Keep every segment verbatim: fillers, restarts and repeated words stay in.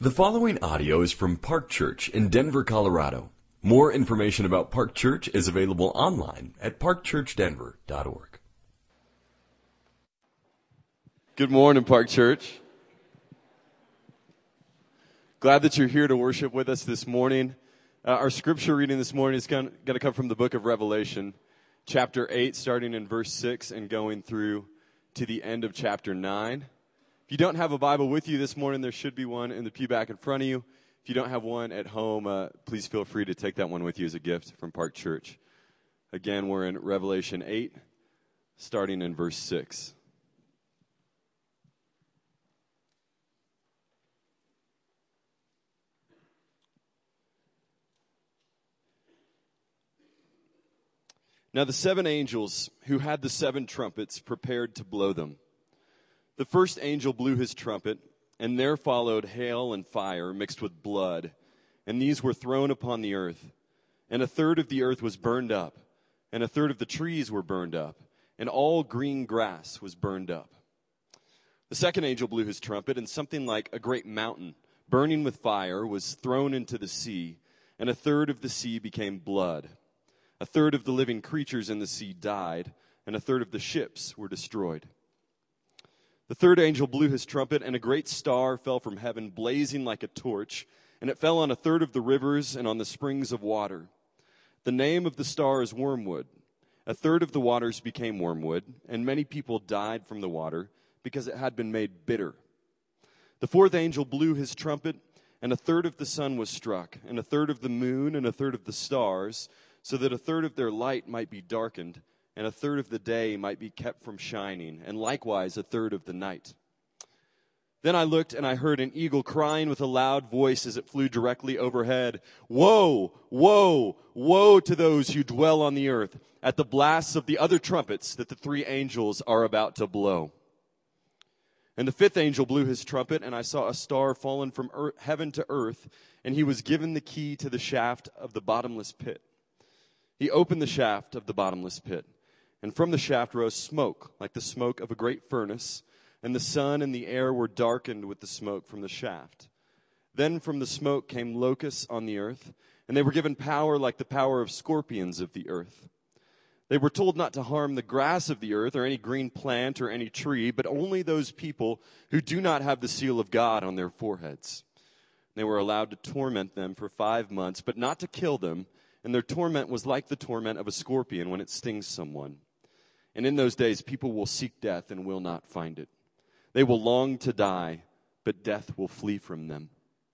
The following audio is from Park Church in Denver, Colorado. More information about Park Church is available online at park church denver dot org. Good morning, Park Church. Glad that you're here to worship with us this morning. Uh, our scripture reading this morning is going to come from the book of Revelation, chapter eight, starting in verse six and going through to the end of chapter nine. If you don't have a Bible with you this morning, there should be one in the pew back in front of you. If you don't have one at home, uh, please feel free to take that one with you as a gift from Park Church. Again, we're in Revelation eight, starting in verse six. Now the seven angels who had the seven trumpets prepared to blow them. The first angel blew his trumpet, and there followed hail and fire mixed with blood, and these were thrown upon the earth. And a third of the earth was burned up, and a third of the trees were burned up, and all green grass was burned up. The second angel blew his trumpet, and something like a great mountain, burning with fire, was thrown into the sea, and a third of the sea became blood. A third of the living creatures in the sea died, and a third of the ships were destroyed. The third angel blew his trumpet, and a great star fell from heaven, blazing like a torch, and it fell on a third of the rivers and on the springs of water. The name of the star is Wormwood. A third of the waters became wormwood, and many people died from the water because it had been made bitter. The fourth angel blew his trumpet, and a third of the sun was struck, and a third of the moon, and a third of the stars, so that a third of their light might be darkened, and a third of the day might be kept from shining, and likewise a third of the night. Then I looked, and I heard an eagle crying with a loud voice as it flew directly overhead, "Woe, woe, woe to those who dwell on the earth, at the blasts of the other trumpets that the three angels are about to blow." And the fifth angel blew his trumpet, and I saw a star fallen from earth, heaven to earth, and he was given the key to the shaft of the bottomless pit. He opened the shaft of the bottomless pit, and from the shaft rose smoke, like the smoke of a great furnace, and the sun and the air were darkened with the smoke from the shaft. Then from the smoke came locusts on the earth, and they were given power like the power of scorpions of the earth. They were told not to harm the grass of the earth or any green plant or any tree, but only those people who do not have the seal of God on their foreheads. They were allowed to torment them for five months, but not to kill them, and their torment was like the torment of a scorpion when it stings someone. And in those days, people will seek death and will not find it. They will long to die, but death will flee from them.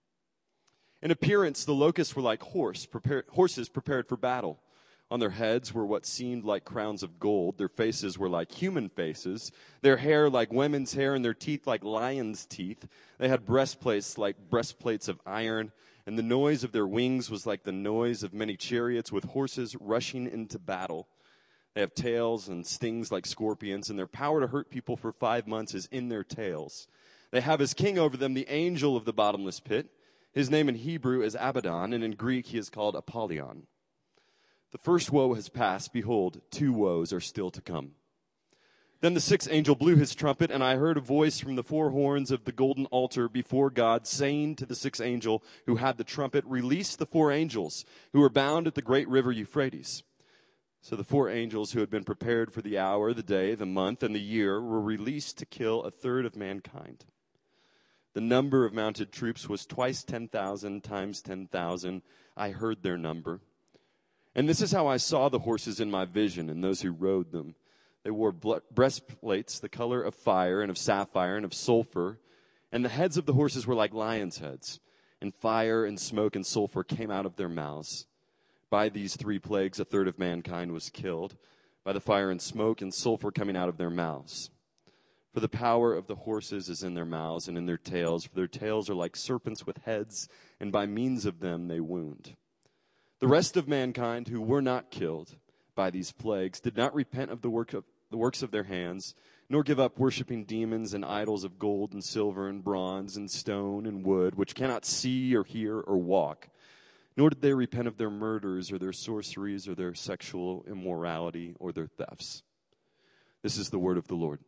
In appearance, the locusts were like horse, prepared, horses prepared for battle. On their heads were what seemed like crowns of gold. Their faces were like human faces. Their hair like women's hair, and their teeth like lions' teeth. They had breastplates like breastplates of iron, and the noise of their wings was like the noise of many chariots with horses rushing into battle. They have tails and stings like scorpions, and their power to hurt people for five months is in their tails. They have as king over them the angel of the bottomless pit. His name in Hebrew is Abaddon, and in Greek he is called Apollyon. The first woe has passed. Behold, two woes are still to come. Then the sixth angel blew his trumpet, and I heard a voice from the four horns of the golden altar before God, saying to the sixth angel who had the trumpet, "Release the four angels who are bound at the great river Euphrates." So the four angels who had been prepared for the hour, the day, the month, and the year were released to kill a third of mankind. The number of mounted troops was twice ten thousand times ten thousand. I heard their number. And this is how I saw the horses in my vision and those who rode them. They wore breastplates the color of fire and of sapphire and of sulfur, and the heads of the horses were like lions' heads, and fire and smoke and sulfur came out of their mouths. By these three plagues a third of mankind was killed, by the fire and smoke and sulfur coming out of their mouths. For the power of the horses is in their mouths and in their tails, for their tails are like serpents with heads, and by means of them they wound. The rest of mankind who were not killed by these plagues did not repent of the work of the works of their hands, nor give up worshiping demons and idols of gold and silver and bronze and stone and wood, which cannot see or hear or walk. Nor did they repent of their murders or their sorceries or their sexual immorality or their thefts. This is the word of the Lord.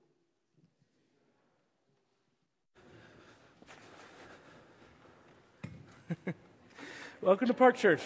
Welcome to Park Church.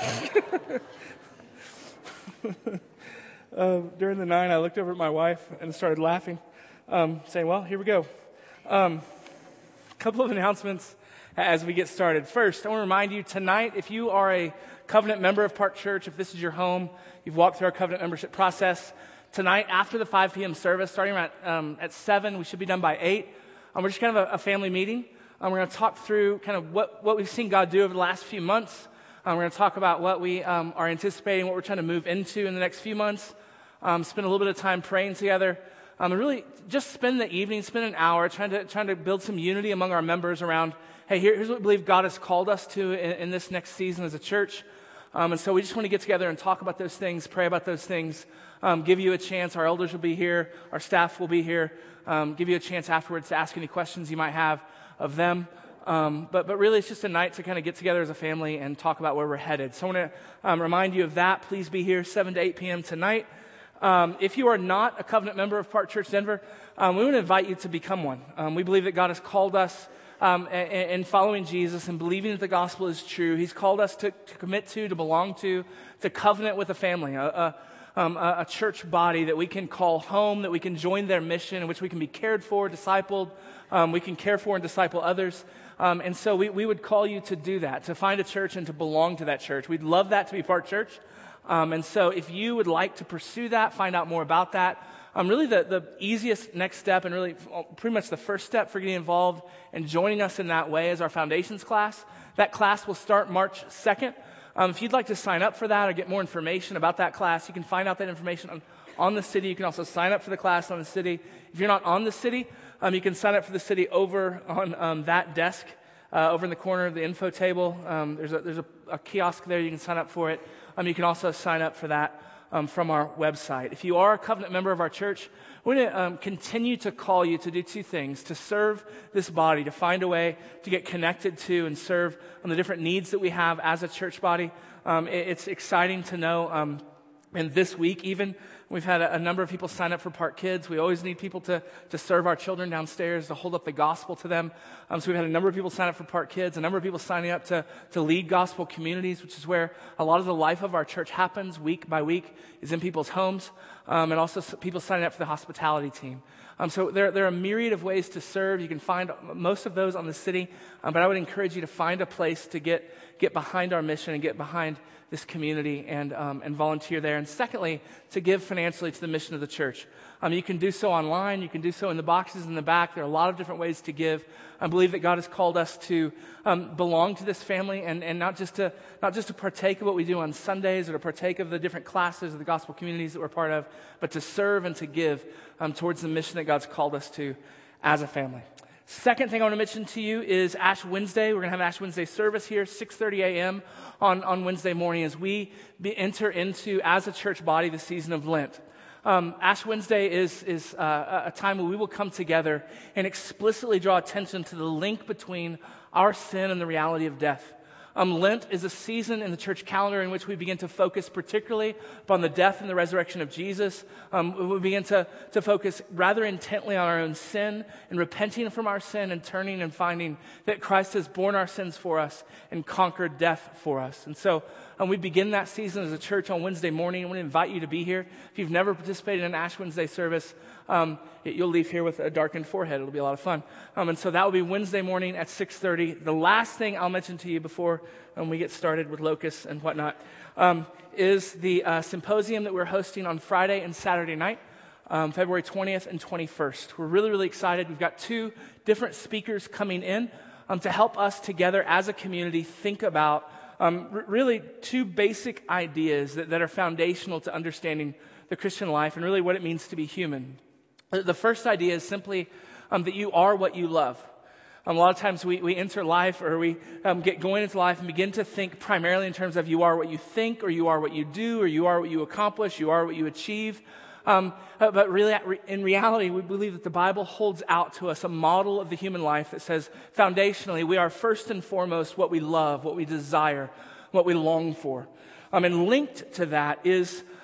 uh, during the nine, I looked over at my wife and started laughing, um, saying, well, here we go. A um, couple of announcements as we get started. First, I want to remind you tonight, if you are a covenant member of Park Church, if this is your home, you've walked through our covenant membership process, tonight after the five p.m. service, starting around um, at seven, we should be done by eight. Um, we're just kind of a, a family meeting. Um, we're going to talk through kind of what, what we've seen God do over the last few months. Um, we're going to talk about what we um, are anticipating, what we're trying to move into in the next few months. Um, spend a little bit of time praying together. Um, and really just spend the evening, spend an hour trying to trying to build some unity among our members around, hey, here, here's what we believe God has called us to in, in this next season as a church. Um, and so we just want to get together and talk about those things, pray about those things, um, give you a chance. Our elders will be here. Our staff will be here. Um, give you a chance afterwards to ask any questions you might have of them. Um, but, but really, it's just a night to kind of get together as a family and talk about where we're headed. So I want to um, remind you of that. Please be here seven to eight p.m. tonight. Um, if you are not a covenant member of Park Church Denver, um, we want to invite you to become one. Um, we believe that God has called us um, in following Jesus and believing that the gospel is true. He's called us to, to commit to, to belong to, to covenant with a family, a, a, um, a, a church body that we can call home, that we can join their mission, in which we can be cared for, discipled. Um, we can care for and disciple others. Um, and so we, we would call you to do that, to find a church and to belong to that church. We'd love that to be Park Church. Um, and so if you would like to pursue that, find out more about that, um, really the, the easiest next step and really pretty much the first step for getting involved and joining us in that way is our foundations class. That class will start March second. Um, if you'd like to sign up for that or get more information about that class, you can find out that information on, on the city. You can also sign up for the class on the city. If you're not on the city, um, you can sign up for the city over on um, that desk, uh, over in the corner of the info table. Um, there's a, there's a, a kiosk there. You can sign up for it. Um, you can also sign up for that um, from our website. If you are a covenant member of our church, we're going to um, continue to call you to do two things: to serve this body, to find a way to get connected to and serve on the different needs that we have as a church body. Um, it, it's exciting to know, um, and this week even, we've had a, a number of people sign up for Park Kids. We always need people to, to serve our children downstairs, to hold up the gospel to them. Um, so we've had a number of people sign up for Park Kids, a number of people signing up to, to lead gospel communities, which is where a lot of the life of our church happens week by week, is in people's homes, um, and also people signing up for the hospitality team. Um, so there, there are a myriad of ways to serve. You can find most of those on the city, um, but I would encourage you to find a place to get, get behind our mission and get behind this community and um, and volunteer there. And secondly, to give financially to the mission of the church. Um, you can do so online. You can do so in the boxes in the back. There are a lot of different ways to give. I believe that God has called us to um, belong to this family and, and not just to not just to partake of what we do on Sundays or to partake of the different classes of the gospel communities that we're part of, but to serve and to give um, towards the mission that God's called us to as a family. Second thing I want to mention to you is Ash Wednesday. We're going to have an Ash Wednesday service here, six thirty a.m. on, on Wednesday morning as we be, enter into, as a church body, the season of Lent. Um, Ash Wednesday is, is uh, a time where we will come together and explicitly draw attention to the link between our sin and the reality of death. Um, Lent is a season in the church calendar in which we begin to focus particularly upon the death and the resurrection of Jesus. Um, we begin to, to focus rather intently on our own sin and repenting from our sin and turning and finding that Christ has borne our sins for us and conquered death for us. And so um, we begin that season as a church on Wednesday morning. I want to invite you to be here. If you've never participated in an Ash Wednesday service, um, you'll leave here with a darkened forehead. It'll be a lot of fun. Um, and so that will be Wednesday morning at six thirty. The last thing I'll mention to you before um, we get started with locusts and whatnot um, is the uh, symposium that we're hosting on Friday and Saturday night, um, February twentieth and twenty-first. We're really, really excited. We've got two different speakers coming in um, to help us together as a community think about um, r- really two basic ideas that, that are foundational to understanding the Christian life and really what it means to be human. The first idea is simply um, that you are what you love. Um, a lot of times we, we enter life or we um, get going into life and begin to think primarily in terms of you are what you think or you are what you do or you are what you accomplish, you are what you achieve. Um, but really, in reality, we believe that the Bible holds out to us a model of the human life that says foundationally we are first and foremost what we love, what we desire, what we long for. Um, and linked to that is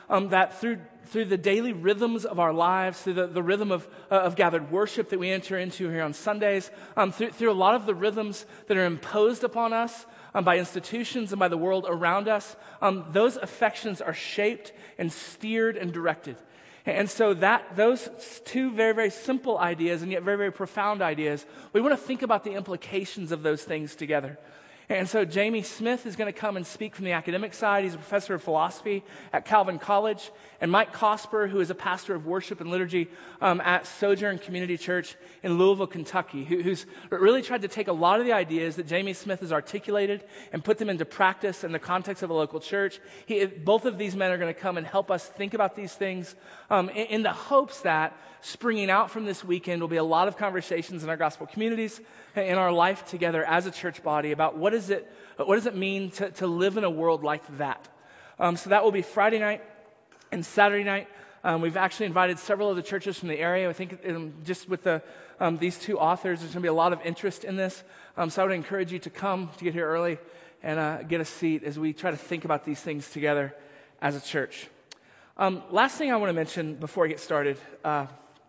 um, that through through the daily rhythms of our lives, through the, the rhythm of, uh, of gathered worship that we enter into here on Sundays, um, through, through a lot of the rhythms that are imposed upon us um, by institutions and by the world around us, um, those affections are shaped and steered and directed. And so that those two very, very simple ideas and yet very, very profound ideas, we want to think about the implications of those things together. And so Jamie Smith is going to come and speak from the academic side. He's a professor of philosophy at Calvin College. And Mike Cosper, who is a pastor of worship and liturgy um, at Sojourn Community Church in Louisville, Kentucky, who, who's really tried to take a lot of the ideas that Jamie Smith has articulated and put them into practice in the context of a local church. He, both of these men are going to come and help us think about these things um, in, in the hopes that springing out from this weekend will be a lot of conversations in our gospel communities, in our life together as a church body about what is it, what does it mean to, to live in a world like that. Um, so that will be Friday night and Saturday night. Um, we've actually invited several of the churches from the area. I think um, just with the um, these two authors, there's going to be a lot of interest in this. Um, so I would encourage you to come, to get here early, and uh, get a seat as we try to think about these things together as a church. Um, last thing I want to mention before I get started. Uh,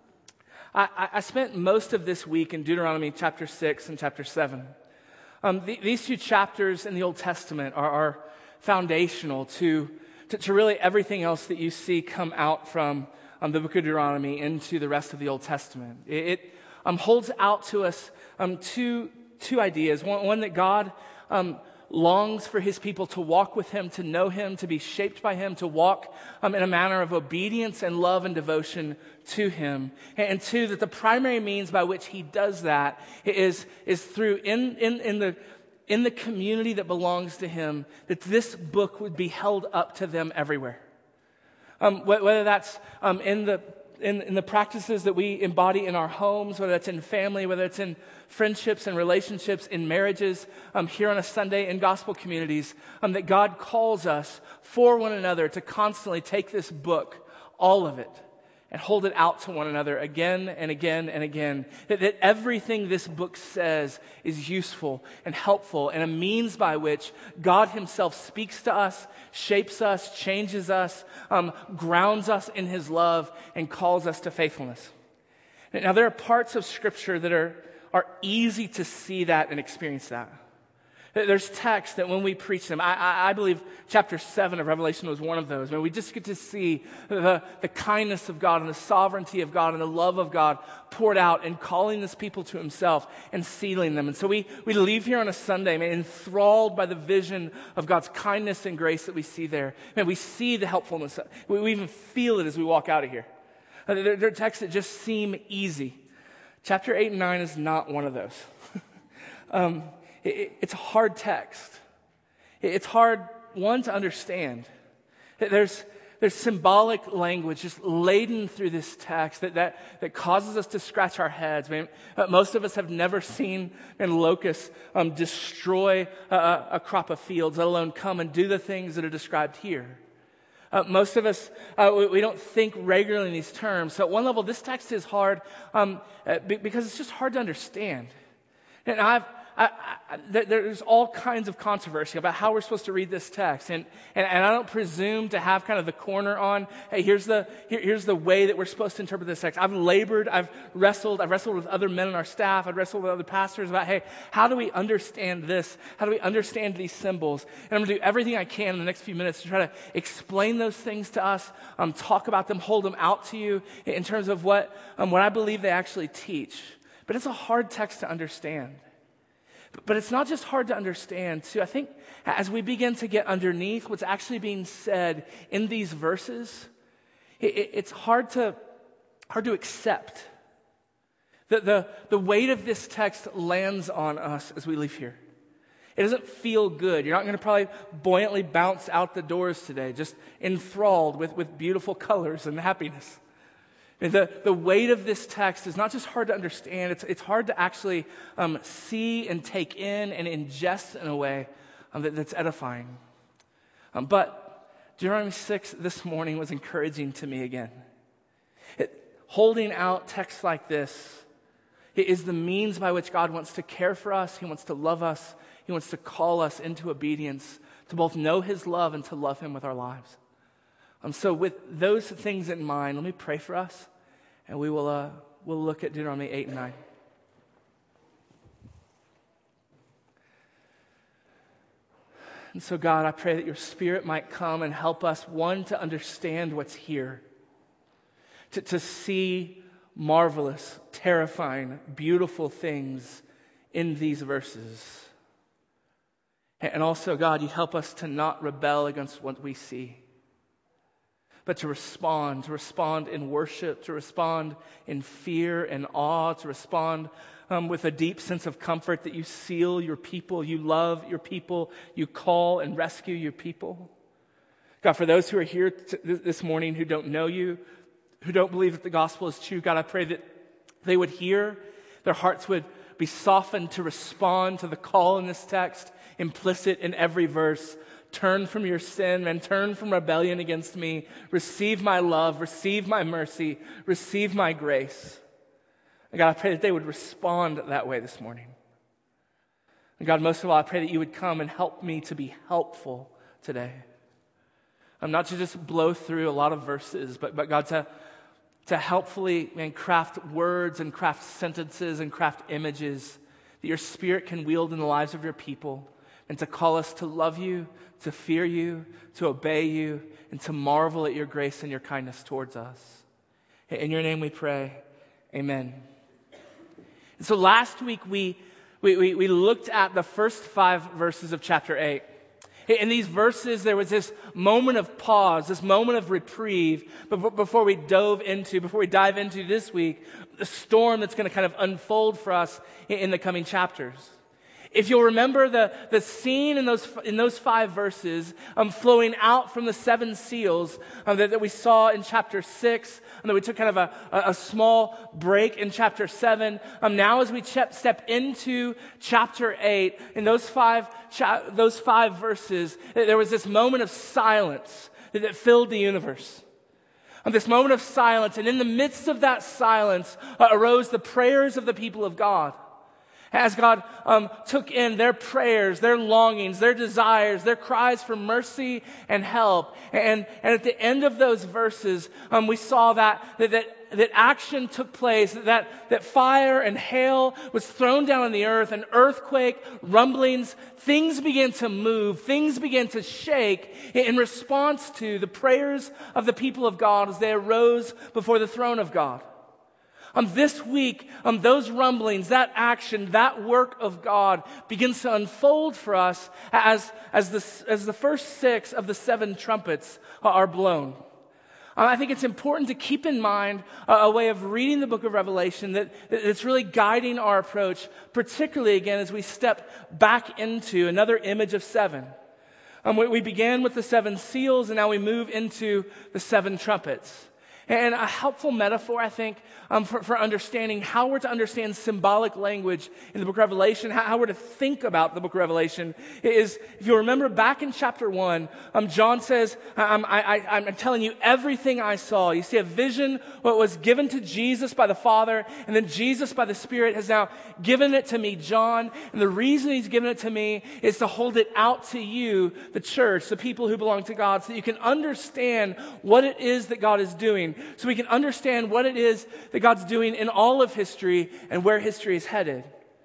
I, I spent most of this week in Deuteronomy chapter six and chapter seven. Um, the, these two chapters in the Old Testament are, are foundational to, to, to really everything else that you see come out from um, the book of Deuteronomy into the rest of the Old Testament. It, it um, holds out to us um, two, two ideas. One, one that God um, longs for his people to walk with him, to know him, to be shaped by him, to walk um, in a manner of obedience and love and devotion to him. And two, that the primary means by which he does that is, is through in, in, in the in the community that belongs to him, that this book would be held up to them everywhere. Um, wh- whether that's um, in the In, in the practices that we embody in our homes, whether it's in family, whether it's in friendships and relationships, in marriages, um, here on a Sunday in gospel communities, um, that God calls us for one another to constantly take this book, all of it, and hold it out to one another again and again and again. That, that everything this book says is useful and helpful and a means by which God himself speaks to us, shapes us, changes us, um, grounds us in his love, and calls us to faithfulness. Now, there are parts of Scripture that are, are easy to see that and experience that. There's texts that when we preach them, I, I, I believe chapter seven of Revelation was one of those, where we just get to see the, the kindness of God and the sovereignty of God and the love of God poured out and calling this people to himself and sealing them. And so we, we leave here on a Sunday, man, enthralled by the vision of God's kindness and grace that we see there. Man, we see the helpfulness. We, we even feel it as we walk out of here. There, there are texts that just seem easy. Chapter eight and nine is not one of those. um, It, it's a hard text. It's hard, one, to understand. There's, there's symbolic language just laden through this text that, that, that causes us to scratch our heads. I mean, most of us have never seen man, locusts um, destroy a, a crop of fields, let alone come and do the things that are described here. Uh, most of us, uh, we, we don't think regularly in these terms. So at one level, this text is hard um, because it's just hard to understand. And I've I, I, there's all kinds of controversy about how we're supposed to read this text, and, and, and I don't presume to have kind of the corner on, hey, here's the here, here's the way that we're supposed to interpret this text. I've labored, I've wrestled, I've wrestled with other men on our staff, I've wrestled with other pastors about, hey, how do we understand this? How do we understand these symbols? And I'm going to do everything I can in the next few minutes to try to explain those things to us, um, talk about them, hold them out to you in terms of what um, what I believe they actually teach. But it's a hard text to understand. But it's not just hard to understand, too. I think as we begin to get underneath what's actually being said in these verses, it, it's hard to hard to accept. The, the, the weight of this text lands on us as we leave here. It doesn't feel good. You're not going to probably buoyantly bounce out the doors today, just enthralled with, with beautiful colors and happiness. The, the weight of this text is not just hard to understand, it's, it's hard to actually um, see and take in and ingest in a way um, that, that's edifying. Um, but Deuteronomy six this morning was encouraging to me again. It, holding out texts like this is the means by which God wants to care for us, he wants to love us, he wants to call us into obedience, to both know his love and to love him with our lives. Um, so with those things in mind, let me pray for us, and we will uh, we'll look at Deuteronomy eight and nine. And so, God, I pray that your Spirit might come and help us, one, to understand what's here, to, to see marvelous, terrifying, beautiful things in these verses. And also, God, you help us to not rebel against what we see, but to respond, to respond in worship, to respond in fear and awe, to respond Um, with a deep sense of comfort that you seal your people, you love your people, you call and rescue your people. God, for those who are here t- this morning who don't know you, who don't believe that the gospel is true, God, I pray that they would hear, their hearts would be softened to respond to the call in this text, implicit in every verse. Turn from your sin and turn from rebellion against me. Receive my love, receive my mercy, receive my grace. And God, I pray that they would respond that way this morning. And God, most of all, I pray that you would come and help me to be helpful today. I'm not to just blow through a lot of verses, but, but God, to, to helpfully man, craft words and craft sentences and craft images that your Spirit can wield in the lives of your people, and to call us to love you, to fear you, to obey you, and to marvel at your grace and your kindness towards us. In your name we pray, amen. And so last week we, we, we, we looked at the first five verses of chapter eight. In these verses there was this moment of pause, this moment of reprieve before we dove into, before we dive into this week, the storm that's going to kind of unfold for us in the coming chapters. If you'll remember the, the scene in those in those five verses um, flowing out from the seven seals um, that, that we saw in chapter six, and that we took kind of a, a, a small break in chapter seven. Um, now as we ch- step into chapter eight, in those five cha- those five verses, there was this moment of silence that, that filled the universe. Um, this moment of silence, and in the midst of that silence uh, arose the prayers of the people of God. As God um, took in their prayers, their longings, their desires, their cries for mercy and help. And, and at the end of those verses, um, we saw that, that, that, that action took place, that, that fire and hail was thrown down on the earth, an earthquake, rumblings, things began to move, things began to shake in response to the prayers of the people of God as they arose before the throne of God. Um, this week, um, those rumblings, that action, that work of God begins to unfold for us as, as, the, as the first six of the seven trumpets are blown. Um, I think it's important to keep in mind a, a way of reading the book of Revelation that, that it's really guiding our approach, particularly again as we step back into another image of seven. Um, we, we began with the seven seals, and now we move into the seven trumpets. And a helpful metaphor, I think, um, for, for understanding how we're to understand symbolic language in the book of Revelation, how, how we're to think about the book of Revelation, is, if you remember back in chapter one, um, John says, I'm, I, I, I'm telling you everything I saw. You see a vision, what was given to Jesus by the Father, and then Jesus by the Spirit has now given it to me, John. And the reason he's given it to me is to hold it out to you, the church, the people who belong to God, so that you can understand what it is that God is doing. So we can understand what it is that God's doing in all of history and where history is headed.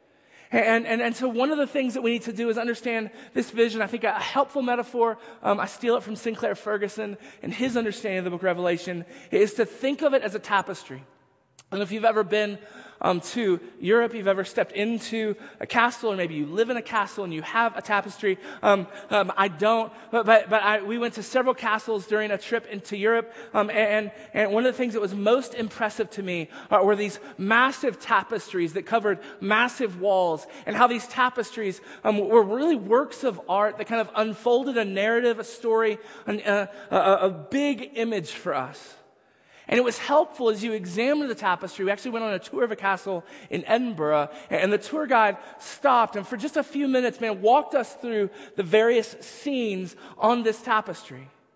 And, and, and so one of the things that we need to do is understand this vision. I think a helpful metaphor, um, I steal it from Sinclair Ferguson and his understanding of the book of Revelation, is to think of it as a tapestry. I don't know if you've ever been um, to Europe, you've ever stepped into a castle, or maybe you live in a castle and you have a tapestry. Um, um, I don't, but but, but I, we went to several castles during a trip into Europe, um, and, and one of the things that was most impressive to me uh, were these massive tapestries that covered massive walls, and how these tapestries um, were really works of art that kind of unfolded a narrative, a story, an, uh, a, a big image for us. And it was helpful as you examined the tapestry. We actually went on a tour of a castle in Edinburgh, and the tour guide stopped and for just a few minutes, man, walked us through the various scenes on this tapestry.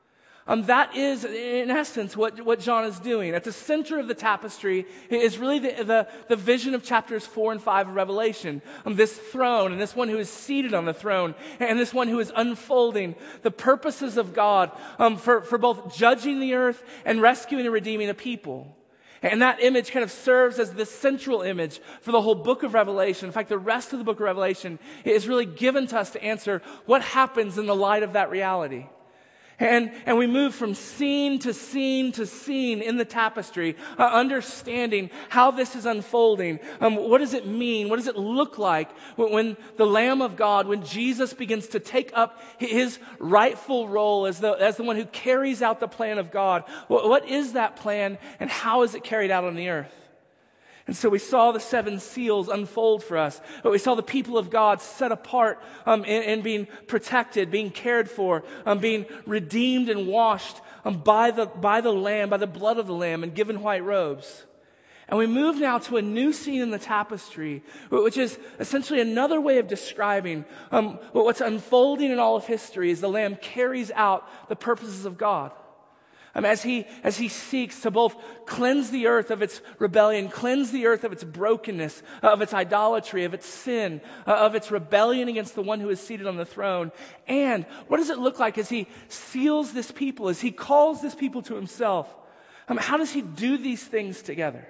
Um, that is, in essence, what, what John is doing. At the center of the tapestry is really the, the, the vision of chapters four and five of Revelation. Um, this throne and this one who is seated on the throne and this one who is unfolding the purposes of God um, for, for both judging the earth and rescuing and redeeming a people. And that image kind of serves as the central image for the whole book of Revelation. In fact, the rest of the book of Revelation is really given to us to answer what happens in the light of that reality. And, and we move from scene to scene to scene in the tapestry, uh, understanding how this is unfolding. Um, what does it mean? What does it look like when, when the Lamb of God, when Jesus begins to take up his rightful role as the, as the one who carries out the plan of God? What, what is that plan and how is it carried out on the earth? And so we saw the seven seals unfold for us. But we saw the people of God set apart um, and, and being protected, being cared for, um, being redeemed and washed um, by the by the Lamb, by the blood of the Lamb, and given white robes. And we move now to a new scene in the tapestry, which is essentially another way of describing um, what's unfolding in all of history as the Lamb carries out the purposes of God. Um, as he as he seeks to both cleanse the earth of its rebellion, cleanse the earth of its brokenness, uh, of its idolatry, of its sin, uh, of its rebellion against the one who is seated on the throne. And what does it look like as he seals this people, as he calls this people to himself? Um, how does he do these things together?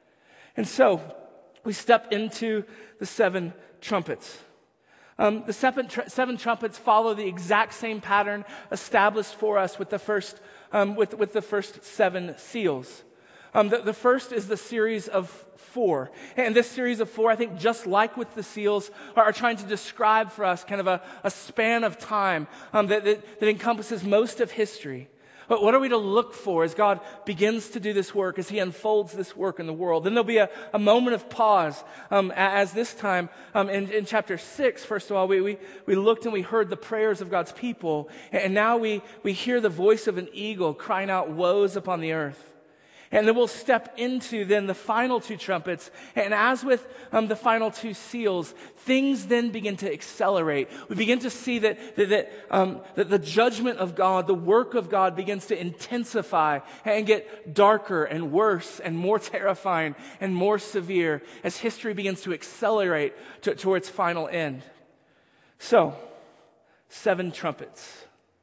And so we step into the seven trumpets. Um, the seven, tr- seven trumpets follow the exact same pattern established for us with the first, um, with, with the first seven seals. Um, the, the first is the series of four. And this series of four, I think, just like with the seals, are, are trying to describe for us kind of a, a span of time um, that, that, that encompasses most of history. But what are we to look for as God begins to do this work, as he unfolds this work in the world? Then there'll be a, a moment of pause um, as this time um, in, in chapter six, first of all, we, we, we looked and we heard the prayers of God's people. And now we, we hear the voice of an eagle crying out woes upon the earth. And then we'll step into then the final two trumpets. And as with um, the final two seals, things then begin to accelerate. We begin to see that, that, that, um, that the judgment of God, the work of God begins to intensify and get darker and worse and more terrifying and more severe as history begins to accelerate to, to its final end. So, seven trumpets.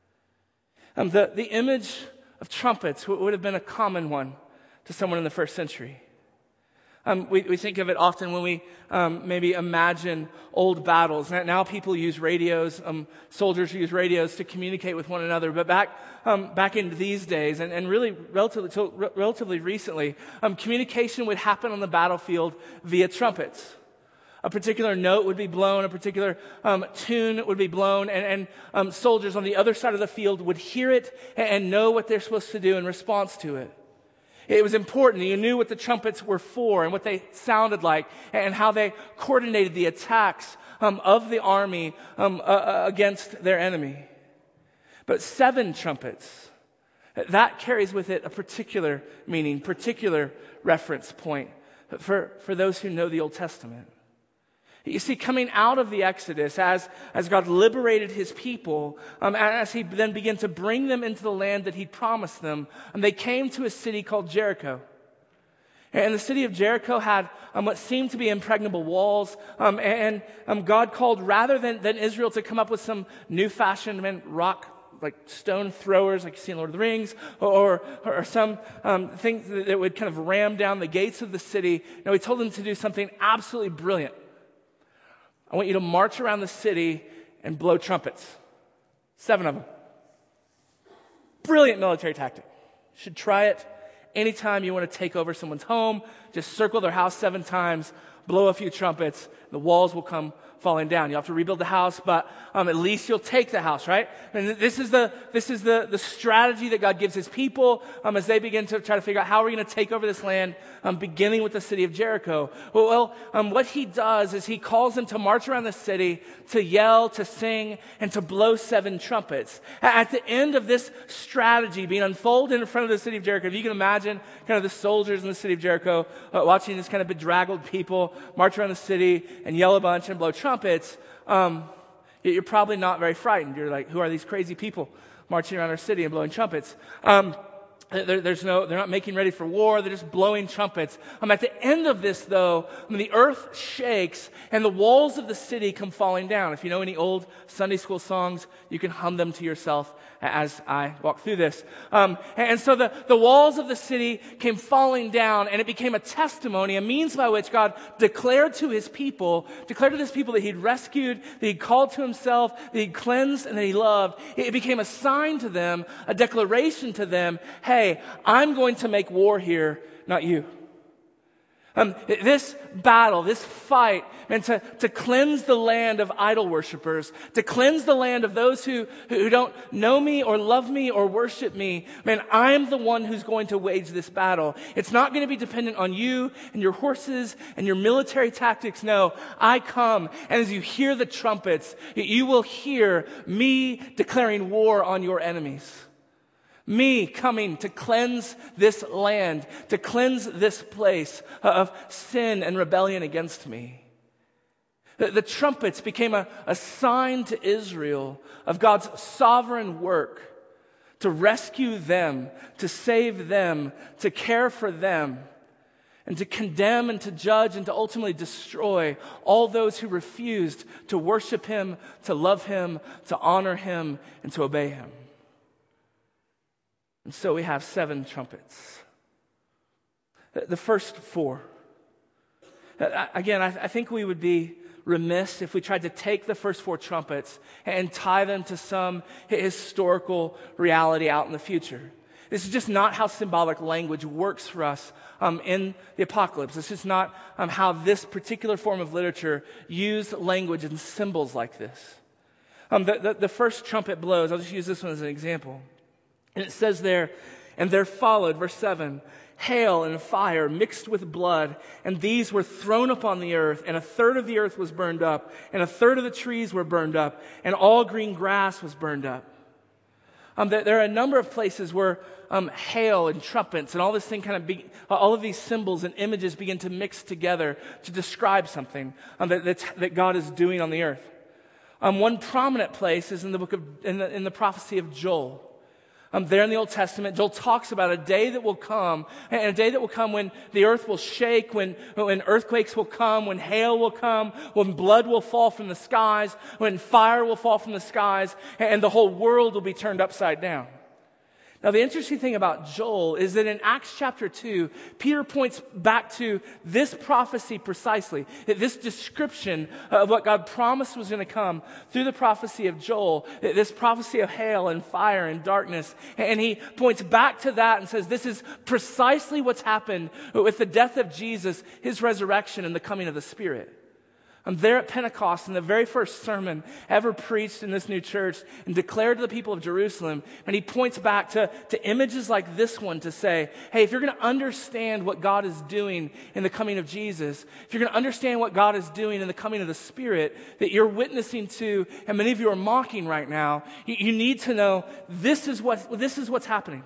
Um, the, the image of trumpets would have been a common one to someone in the first century. Um, we, we think of it often when we um, maybe imagine old battles. Now, now people use radios, um, soldiers use radios to communicate with one another. But back um, back in these days, and, and really relatively, till, re- relatively recently, um, communication would happen on the battlefield via trumpets. A particular note would be blown, a particular um, tune would be blown, and, and um, soldiers on the other side of the field would hear it and, and know what they're supposed to do in response to it. It was important. You knew what the trumpets were for and what they sounded like and how they coordinated the attacks um, of the army um, uh, against their enemy. But seven trumpets, that carries with it a particular meaning, particular reference point for, for those who know the Old Testament. You see, coming out of the Exodus, as, as God liberated his people, um, as he then began to bring them into the land that he'd promised them, and they came to a city called Jericho. And the city of Jericho had um, what seemed to be impregnable walls, um, and um, God called, rather than, than Israel to come up with some new-fashioned man, rock, like stone throwers, like you see in Lord of the Rings, or, or, or some um, things that would kind of ram down the gates of the city. No, he told them to do something absolutely brilliant. I want you to march around the city and blow trumpets. Seven of them. Brilliant military tactic. You should try it anytime you want to take over someone's home. Just circle their house seven times, blow a few trumpets, the walls will come falling down. You'll have to rebuild the house, but um, at least you'll take the house, right? And this is the this is the, the strategy that God gives his people um, as they begin to try to figure out how we're going to take over this land, um, beginning with the city of Jericho. Well, well um, what he does is he calls them to march around the city, to yell, to sing, and to blow seven trumpets. At the end of this strategy being unfolded in front of the city of Jericho, if you can imagine kind of the soldiers in the city of Jericho uh, watching this kind of bedraggled people march around the city and yell a bunch and blow trumpets, um, you're probably not very frightened. You're like, who are these crazy people? marching around our city and blowing trumpets. Um, There, there's no, they're not making ready for war. They're just blowing trumpets. Um, at the end of this, though, when the earth shakes and the walls of the city come falling down. If you know any old Sunday school songs, you can hum them to yourself as I walk through this. Um, and so the, the walls of the city came falling down, and it became a testimony, a means by which God declared to his people, declared to his people that he'd rescued, that he'd called to himself, that he'd cleansed, and that he loved. It became a sign to them, a declaration to them, hey, I'm going to make war here, not you. Um, this battle, this fight, and to, to cleanse the land of idol worshipers, to cleanse the land of those who, who don't know me or love me or worship me, man, I'm the one who's going to wage this battle. It's not going to be dependent on you and your horses and your military tactics. No, I come, and as you hear the trumpets, you will hear me declaring war on your enemies. Me coming to cleanse this land, to cleanse this place of sin and rebellion against me. The, the trumpets became a, a sign to Israel of God's sovereign work to rescue them, to save them, to care for them, and to condemn and to judge and to ultimately destroy all those who refused to worship him, to love him, to honor him, and to obey him. And so we have seven trumpets. The first four. Again, I think we would be remiss if we tried to take the first four trumpets and tie them to some historical reality out in the future. This is just not how symbolic language works for us um, in the apocalypse. This is not um, how this particular form of literature used language and symbols like this. Um, the, the, the first trumpet blows. I'll just use this one as an example. And it says there, and there followed, verse seven, hail and fire mixed with blood, and these were thrown upon the earth, and a third of the earth was burned up, and a third of the trees were burned up, and all green grass was burned up. Um, there, there are a number of places where um, hail and trumpets and all this thing kind of, be, all of these symbols and images begin to mix together to describe something um, that, that's, that God is doing on the earth. Um, one prominent place is in the book of, in the, in the prophecy of Joel. Um, there in the Old Testament, Joel talks about a day that will come, and a day that will come when the earth will shake, when, when earthquakes will come, when hail will come, when blood will fall from the skies, when fire will fall from the skies, and the whole world will be turned upside down. Now, the interesting thing about Joel is that in Acts chapter two, Peter points back to this prophecy precisely, this description of what God promised was going to come through the prophecy of Joel, this prophecy of hail and fire and darkness. And he points back to that and says, this is precisely what's happened with the death of Jesus, his resurrection, and the coming of the Spirit. I'm there at Pentecost in the very first sermon ever preached in this new church and declared to the people of Jerusalem. And he points back to, to images like this one to say, hey, if you're going to understand what God is doing in the coming of Jesus, if you're going to understand what God is doing in the coming of the Spirit that you're witnessing to, and many of you are mocking right now, you, you need to know this is what, this is what's happening.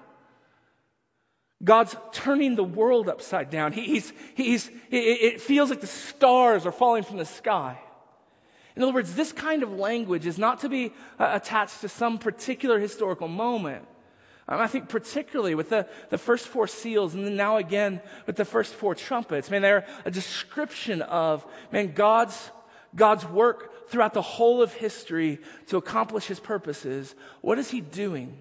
God's turning the world upside down. He, he's, he's, it feels like the stars are falling from the sky. In other words, this kind of language is not to be uh, attached to some particular historical moment. Um, I think particularly with the, the first four seals and then now again with the first four trumpets, man, they're a description of, man, God's, God's work throughout the whole of history to accomplish his purposes. What is he doing?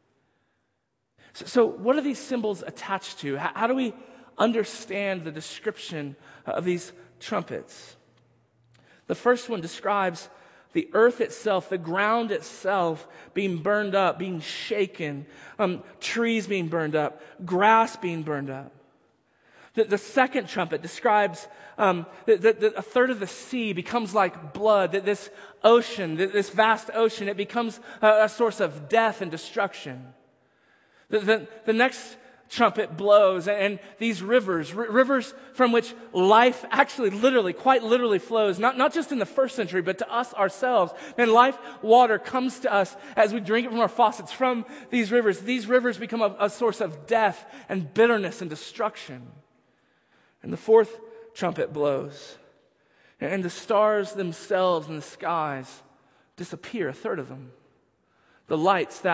So, so what are these symbols attached to? How, how do we understand the description of these trumpets? The first one describes the earth itself, the ground itself being burned up, being shaken, um, trees being burned up, grass being burned up. The, the second trumpet describes um, that, that, that a third of the sea becomes like blood, that this ocean, that this vast ocean, it becomes a, a source of death and destruction. The, the, the next trumpet blows, and these rivers, r- rivers from which life actually literally, quite literally flows, not, not just in the first century, but to us ourselves. And life water comes to us as we drink it from our faucets from these rivers. These rivers become a, a source of death and bitterness and destruction. And the fourth trumpet blows, and the stars themselves in the skies disappear, a third of them. The lights that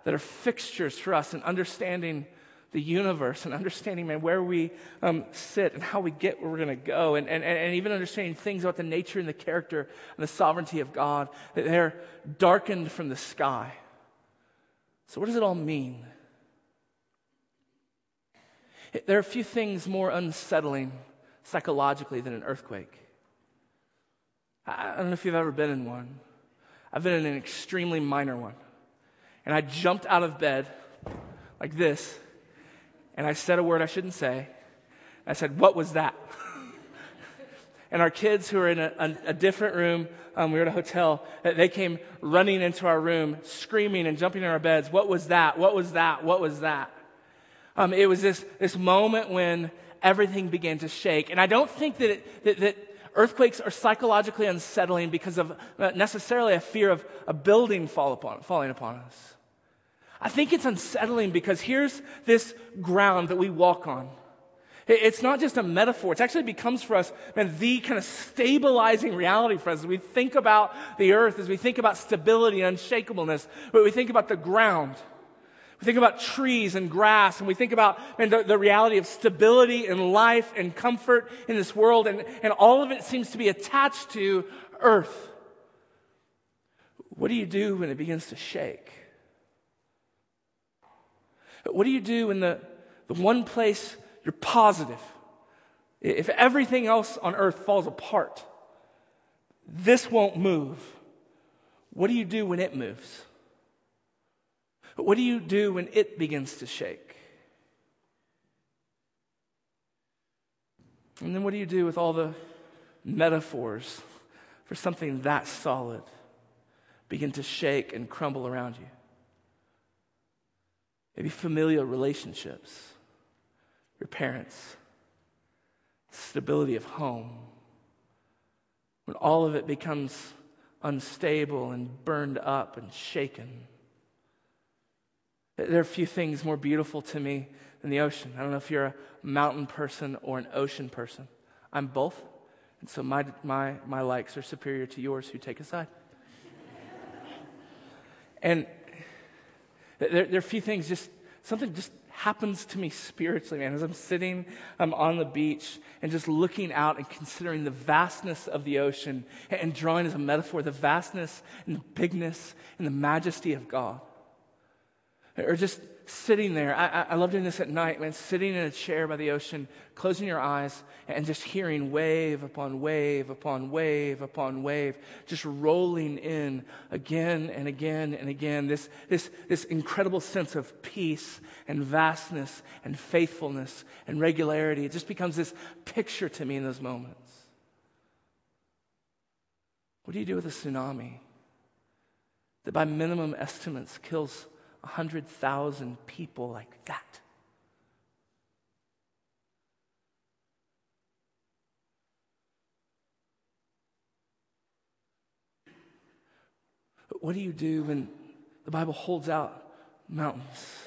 that are fixtures for us in understanding the universe and understanding, man, where we um, sit and how we get where we're going to go, and, and, and even understanding things about the nature and the character and the sovereignty of God, that they're darkened from the sky. So what does it all mean? There are a few things more unsettling psychologically than an earthquake. I don't know if you've ever been in one. I've been in an extremely minor one. And I jumped out of bed like this, and I said a word I shouldn't say. I said, "What was that?" And our kids who were in a, a, a different room, um, we were at a hotel, they came running into our room, screaming and jumping in our beds. "What was that? What was that? What was that?" Um, it was this, this moment when everything began to shake. And I don't think that, it, that, that earthquakes are psychologically unsettling because of necessarily a fear of a building fall upon, falling upon us. I think it's unsettling because here's this ground that we walk on. It's not just a metaphor. It actually becomes for us, man, the kind of stabilizing reality for us as we think about the earth, as we think about stability and unshakableness, but we think about the ground. We think about trees and grass, and we think about man, the, the reality of stability and life and comfort in this world, and, and all of it seems to be attached to earth. What do you do when it begins to shake? What do you do in the, the one place you're positive? If everything else on earth falls apart, this won't move. What do you do when it moves? What do you do when it begins to shake? And then what do you do with all the metaphors for something that solid begin to shake and crumble around you? Maybe familial relationships, your parents, stability of home. When all of it becomes unstable and burned up and shaken. There are a few things more beautiful to me than the ocean. I don't know if you're a mountain person or an ocean person. I'm both. And so my my my likes are superior to yours, who take a side. And there, there are a few things, just something just happens to me spiritually, man, as I'm sitting um, on the beach and just looking out and considering the vastness of the ocean and, and drawing as a metaphor the vastness and the bigness and the majesty of God. Or just sitting there. I, I, I love doing this at night, man, sitting in a chair by the ocean, closing your eyes and just hearing wave upon wave upon wave upon wave, just rolling in again and again and again. This, this, this incredible sense of peace and vastness and faithfulness and regularity. It just becomes this picture to me in those moments. What do you do with a tsunami that by minimum estimates kills one hundred thousand people like that? What do you do when the Bible holds out mountains?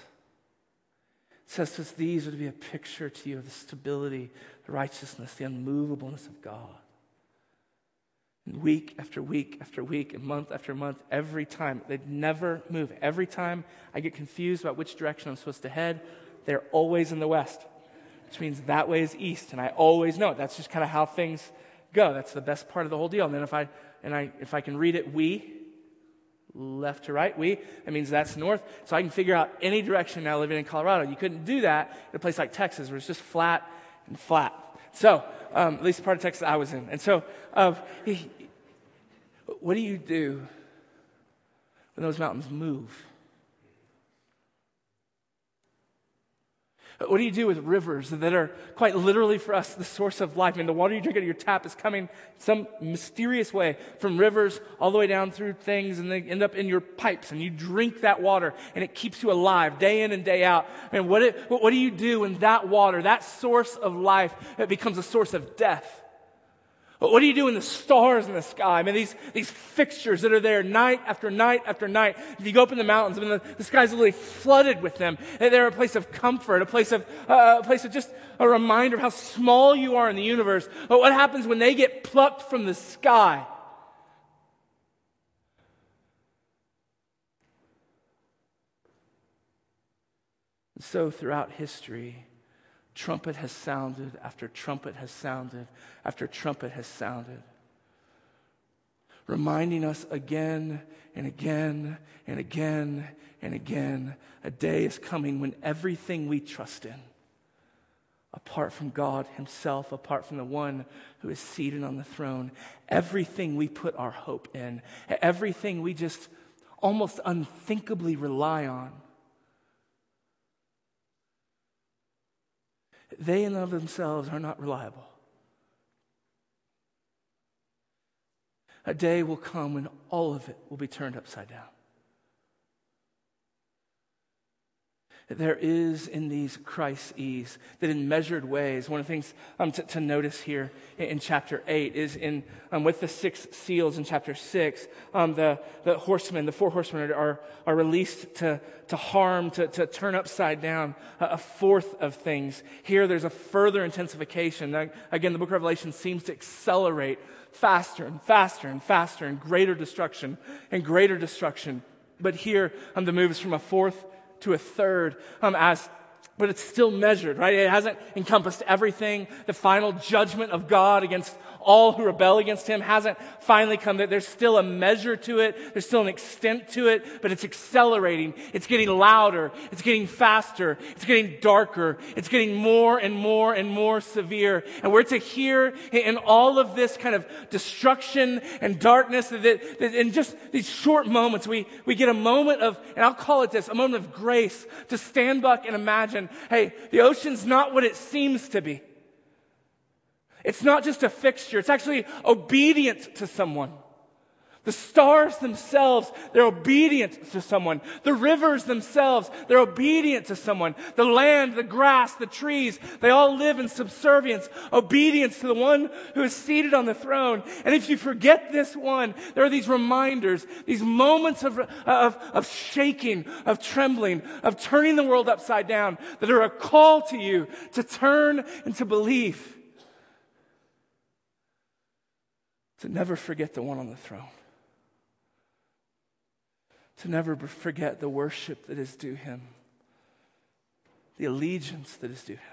It says to us, these are to be a picture to you of the stability, the righteousness, the unmovableness of God. And week after week after week and month after month, every time, they never move. Every time I get confused about which direction I'm supposed to head, they're always in the west, which means that way is east, and I always know it. That's just kind of how things go. That's the best part of the whole deal. And then if I and I if I can read it, we, left to right, we, that means that's north. So I can figure out any direction now living in Colorado. You couldn't do that in a place like Texas where it's just flat and flat. So, um, at least the part of Texas I was in. And so, uh, he, what do you do when those mountains move? What do you do with rivers that are quite literally for us the source of life? I mean, the water you drink out of your tap is coming some mysterious way from rivers all the way down through things, and they end up in your pipes, and you drink that water, and it keeps you alive day in and day out. I mean, what, it, what do you do when that water, that source of life, it becomes a source of death? What do you do in the stars in the sky? I mean, these, these fixtures that are there night after night after night. If you go up in the mountains, I mean, the, the sky's literally flooded with them. They're a place of comfort, a place of, uh, a place of just a reminder of how small you are in the universe. But what happens when they get plucked from the sky? And so throughout history, trumpet has sounded after trumpet has sounded after trumpet has sounded, reminding us again and again and again and again, a day is coming when everything we trust in, apart from God himself, apart from the one who is seated on the throne, everything we put our hope in, everything we just almost unthinkably rely on, they in and of themselves are not reliable. A day will come when all of it will be turned upside down. There is in these crises that in measured ways, one of the things um, to, to notice here in, in chapter eight is in um, with the six seals in chapter six, um, the, the horsemen, the four horsemen are, are released to, to harm, to, to turn upside down a, a fourth of things. Here there's a further intensification. Now, again, the book of Revelation seems to accelerate faster and faster and faster and greater destruction and greater destruction. But here um, the move is from a fourth to a third, um, as, but it's still measured, right? It hasn't encompassed everything. The final judgment of God against all who rebel against him hasn't finally come. There's still a measure to it. There's still an extent to it, but it's accelerating. It's getting louder. It's getting faster. It's getting darker. It's getting more and more and more severe. And we're to hear in all of this kind of destruction and darkness that, that in just these short moments, we, we get a moment of, and I'll call it this, a moment of grace to stand back and imagine, hey, the ocean's not what it seems to be. It's not just a fixture. It's actually obedient to someone. The stars themselves, they're obedient to someone. The rivers themselves, they're obedient to someone. The land, the grass, the trees, they all live in subservience, obedience to the one who is seated on the throne. And if you forget this one, there are these reminders, these moments of, of, of shaking, of trembling, of turning the world upside down, that are a call to you to turn and to believe. To never forget the one on the throne. To never forget the worship that is due him. The allegiance that is due him.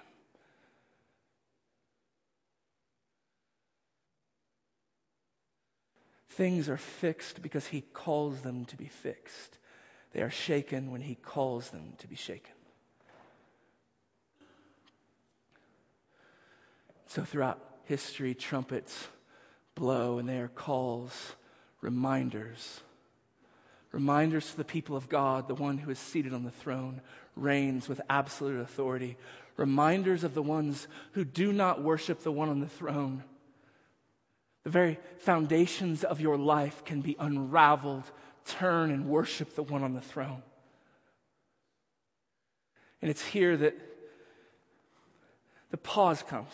Things are fixed because he calls them to be fixed. They are shaken when he calls them to be shaken. So throughout history, trumpets blow, and they are calls, reminders. Reminders to the people of God, the one who is seated on the throne, reigns with absolute authority. Reminders of the ones who do not worship the one on the throne. The very foundations of your life can be unraveled. Turn and worship the one on the throne. And it's here that the pause comes.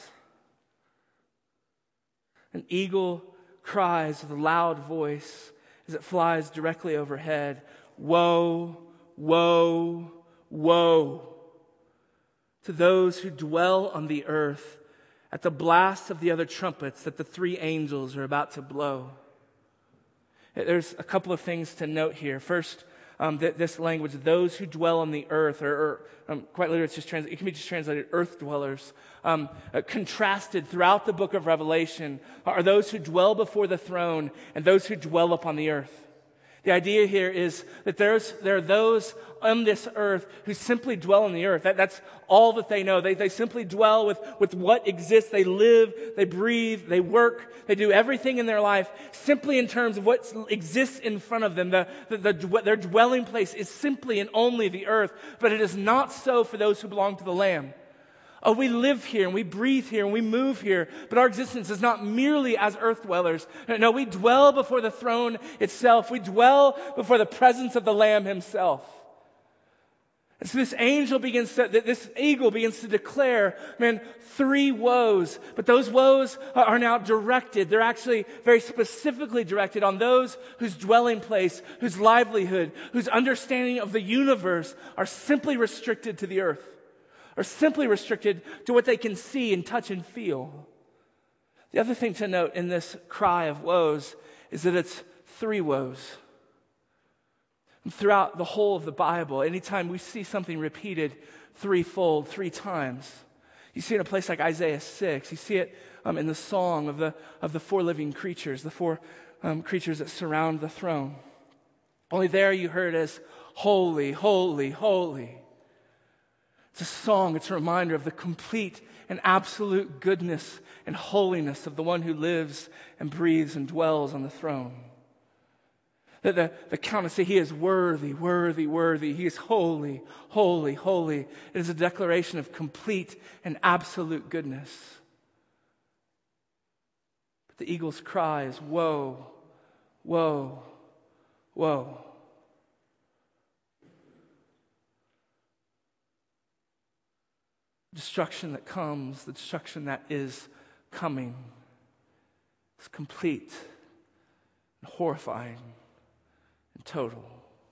An eagle cries with a loud voice as it flies directly overhead, "Woe, woe, woe to those who dwell on the earth at the blast of the other trumpets that the three angels are about to blow." There's a couple of things to note here. First, um, th- this language, those who dwell on the earth, or, or um, quite literally, it's just trans- it can be just translated earth dwellers. Um, uh, contrasted throughout the book of Revelation are those who dwell before the throne and those who dwell upon the earth. The idea here is that there's, there are those on this earth who simply dwell on the earth. That, that's all that they know. They, they simply dwell with, with what exists. They live, they breathe, they work, they do everything in their life simply in terms of what exists in front of them. The, the, the, their dwelling place is simply and only the earth. But it is not so for those who belong to the Lamb. Oh, we live here and we breathe here and we move here, but our existence is not merely as earth dwellers. No, we dwell before the throne itself. We dwell before the presence of the Lamb himself. And so this angel begins to, this eagle begins to declare, man, three woes. But those woes are now directed. They're actually very specifically directed on those whose dwelling place, whose livelihood, whose understanding of the universe are simply restricted to the earth. Are simply restricted to what they can see and touch and feel. The other thing to note in this cry of woes is that it's three woes. And throughout the whole of the Bible, anytime we see something repeated threefold, three times, you see it in a place like Isaiah six. You see it um, in the song of the of the four living creatures, the four um, creatures that surround the throne. Only there you heard as holy, holy, holy. It's a song. It's a reminder of the complete and absolute goodness and holiness of the one who lives and breathes and dwells on the throne. That the, the count and say, he is worthy, worthy, worthy. He is holy, holy, holy. It is a declaration of complete and absolute goodness. But the eagle's cry is, woe, woe, woe. Destruction that comes, the destruction that is coming, is complete and horrifying and total.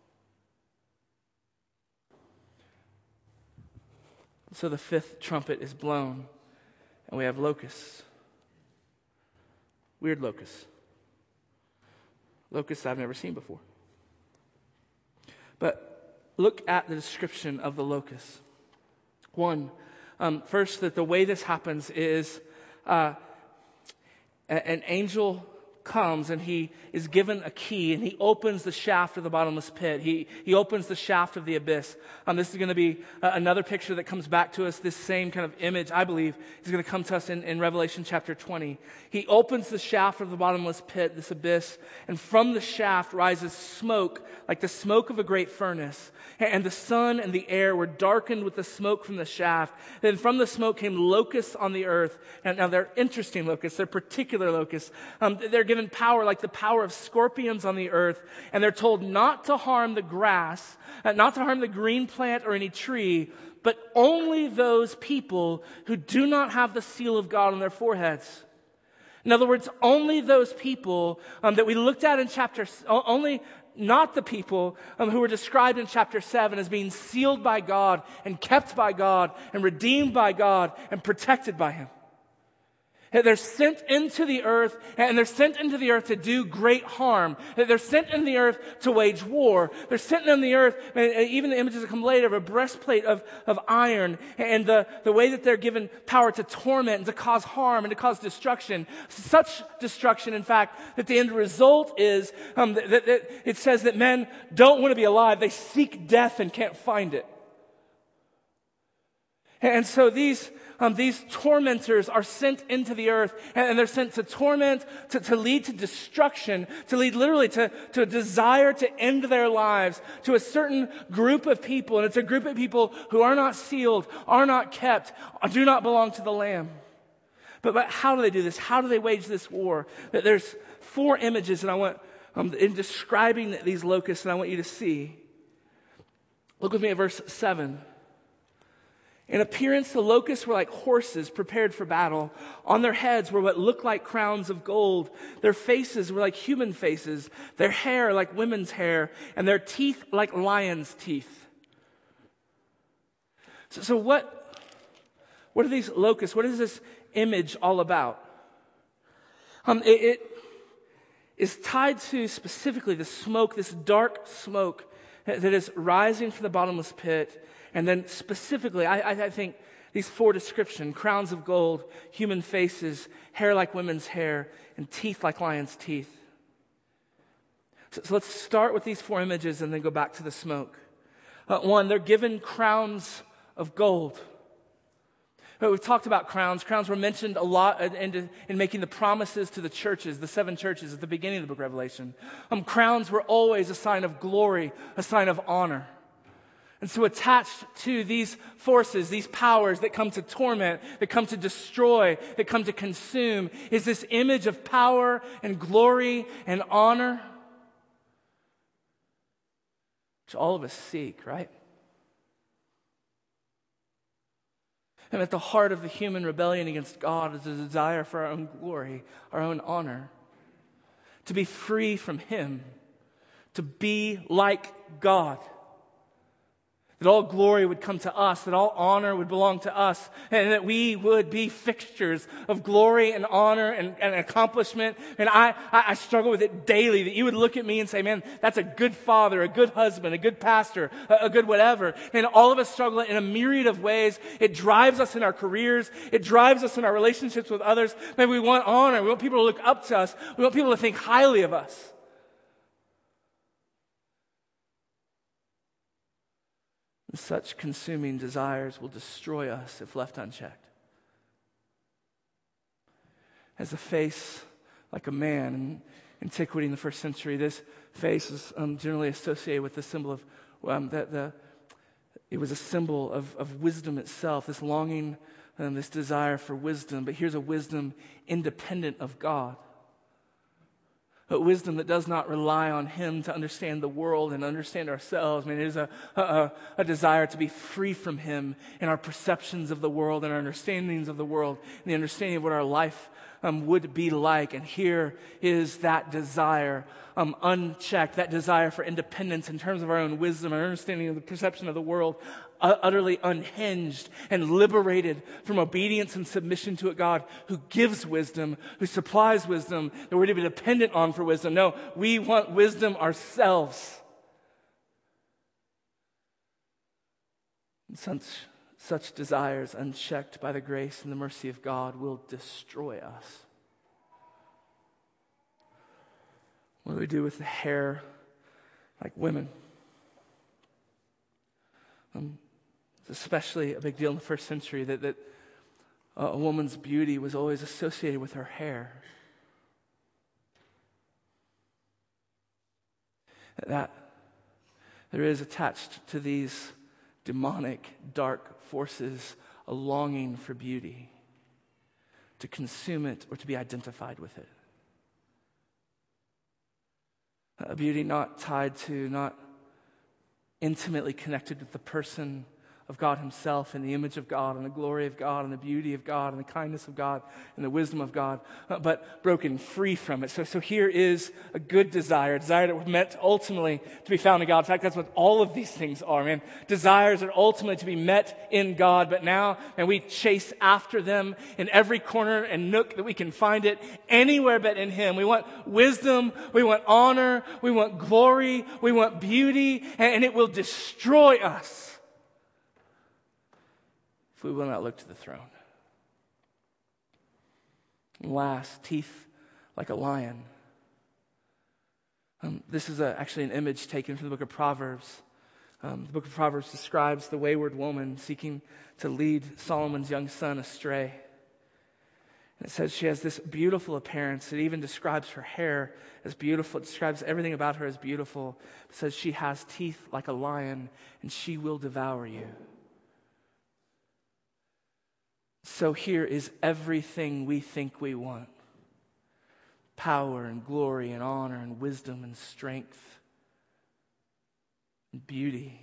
So the fifth trumpet is blown, and we have locusts. Weird locusts. Locusts I've never seen before. But look at the description of the locusts. One, Um, first, that the way this happens is uh, a- an angel comes and he is given a key and he opens the shaft of the bottomless pit. He he opens the shaft of the abyss. Um, this is going to be uh, another picture that comes back to us. This same kind of image, I believe, is going to come to us in, in Revelation chapter twenty. He opens the shaft of the bottomless pit, this abyss, and from the shaft rises smoke like the smoke of a great furnace. And the sun and the air were darkened with the smoke from the shaft. Then from the smoke came locusts on the earth. And now they're interesting locusts. They're particular locusts. Um, they're given power like the power of scorpions on the earth. And they're told not to harm the grass, uh, not to harm the green plant or any tree, but only those people who do not have the seal of God on their foreheads. In other words, only those people um, that we looked at in chapter, only not the people um, who were described in chapter seven as being sealed by God and kept by God and redeemed by God and protected by Him. And they're sent into the earth, and they're sent into the earth to do great harm. They're sent into the earth to wage war. They're sent into the earth, and even the images that come later of a breastplate of, of iron, and the, the way that they're given power to torment and to cause harm and to cause destruction. Such destruction, in fact, that the end result is um, that, that, that it says that men don't want to be alive. They seek death and can't find it. And so these um, these tormentors are sent into the earth, and, and they're sent to torment, to, to lead to destruction, to lead literally to, to a desire to end their lives to a certain group of people. And it's a group of people who are not sealed, are not kept, do not belong to the Lamb. But, but how do they do this? How do they wage this war? There's four images that I want, um, in describing these locusts, and I want you to see. Look with me at verse seven. In appearance, the locusts were like horses prepared for battle. On their heads were what looked like crowns of gold. Their faces were like human faces, their hair like women's hair, and their teeth like lions' teeth. So, so what, what are these locusts? What is this image all about? Um, it, it is tied to specifically the smoke, this dark smoke that is rising from the bottomless pit. And then specifically, I, I think these four descriptions, crowns of gold, human faces, hair like women's hair, and teeth like lions' teeth. So, so let's start with these four images and then go back to the smoke. Uh, one, they're given crowns of gold. Uh, we've talked about crowns. Crowns were mentioned a lot in, in making the promises to the churches, the seven churches at the beginning of the book of Revelation. Um, crowns were always a sign of glory, a sign of honor. And so attached to these forces, these powers that come to torment, that come to destroy, that come to consume, is this image of power and glory and honor, which all of us seek, right? And at the heart of the human rebellion against God is a desire for our own glory, our own honor, to be free from Him, to be like God. that all glory would come to us, that all honor would belong to us, and that we would be fixtures of glory and honor and, and accomplishment. And I, I, I struggle with it daily, that you would look at me and say, man, that's a good father, a good husband, a good pastor, a, a good whatever. And all of us struggle in a myriad of ways. It drives us in our careers. It drives us in our relationships with others. Man, we want honor. We want people to look up to us. We want people to think highly of us. Such consuming desires will destroy us if left unchecked. As a face like a man in antiquity in the first century, this face is um, generally associated with the symbol of um, that the it was a symbol of, of wisdom itself, this longing, um, this desire for wisdom. But here's a wisdom independent of God. But wisdom that does not rely on Him to understand the world and understand ourselves. I mean, it is a, a, a desire to be free from Him in our perceptions of the world and our understandings of the world and the understanding of what our life um, would be like. And here is that desire um, unchecked, that desire for independence in terms of our own wisdom, our understanding of the perception of the world, uh, utterly unhinged and liberated from obedience and submission to a God who gives wisdom, who supplies wisdom, that we're to be dependent on for wisdom. No, we want wisdom ourselves. And such, such desires, unchecked by the grace and the mercy of God, will destroy us. What do we do with the hair like women? Um, it's especially a big deal in the first century that, that uh, a woman's beauty was always associated with her hair. That there is attached to these demonic, dark forces a longing for beauty, to consume it or to be identified with it. A beauty not tied to, not intimately connected with the person of God Himself and the image of God and the glory of God and the beauty of God and the kindness of God and the wisdom of God, uh, but broken free from it. So, so here is a good desire, a desire that was meant ultimately to be found in God. In fact, that's what all of these things are, man. Desires are ultimately to be met in God, but now, and we chase after them in every corner and nook that we can find it, anywhere but in Him. We want wisdom, we want honor, we want glory, we want beauty, and, and it will destroy us if we will not look to the throne. And last, teeth like a lion. Um, this is a, actually an image taken from the book of Proverbs. Um, the book of Proverbs describes the wayward woman seeking to lead Solomon's young son astray. And it says she has this beautiful appearance. It even describes her hair as beautiful. It describes everything about her as beautiful. It says she has teeth like a lion, and she will devour you. So here is everything we think we want. Power and glory and honor and wisdom and strength and beauty.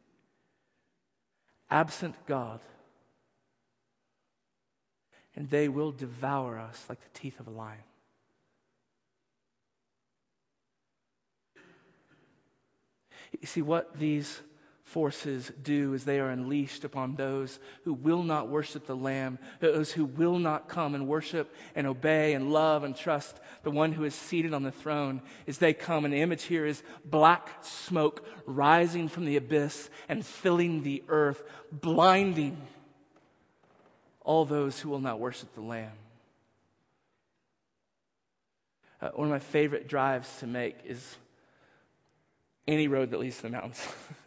Absent God. And they will devour us like the teeth of a lion. You see, what these forces do is they are unleashed upon those who will not worship the Lamb, those who will not come and worship and obey and love and trust the one who is seated on the throne. As they come, and the image here is black smoke rising from the abyss and filling the earth, blinding all those who will not worship the Lamb. Uh, one of my favorite drives to make is any road that leads to the mountains.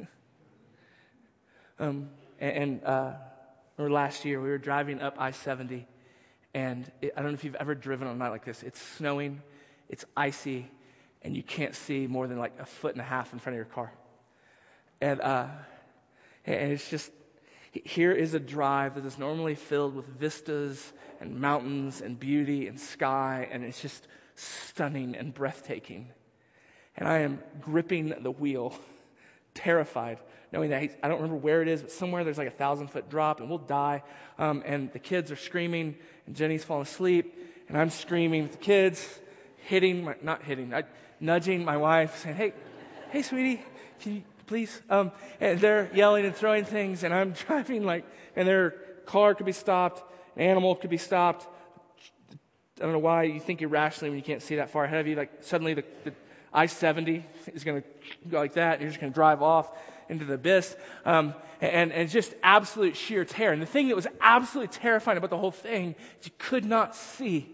Um, and and uh, or last year, we were driving up I seventy, and it, I don't know if you've ever driven on a night like this. It's snowing, it's icy, and you can't see more than like a foot and a half in front of your car. And uh, and it's just, here is a drive that is normally filled with vistas and mountains and beauty and sky, and it's just stunning and breathtaking. And I am gripping the wheel, terrified, knowing that he, I don't remember where it is, but somewhere there's like a thousand foot drop and we'll die. Um, and the kids are screaming and Jenny's falling asleep and I'm screaming with the kids, hitting, my, not hitting, I, nudging my wife saying, hey, hey sweetie, can you please. Um, and they're yelling and throwing things, and I'm driving like, and their car could be stopped, an animal could be stopped. I don't know why you think irrationally when you can't see that far ahead of you. Like suddenly the, the I seventy is going to go like that, and you're just going to drive off into the abyss. Um, and, and just absolute sheer terror. And the thing that was absolutely terrifying about the whole thing is you could not see.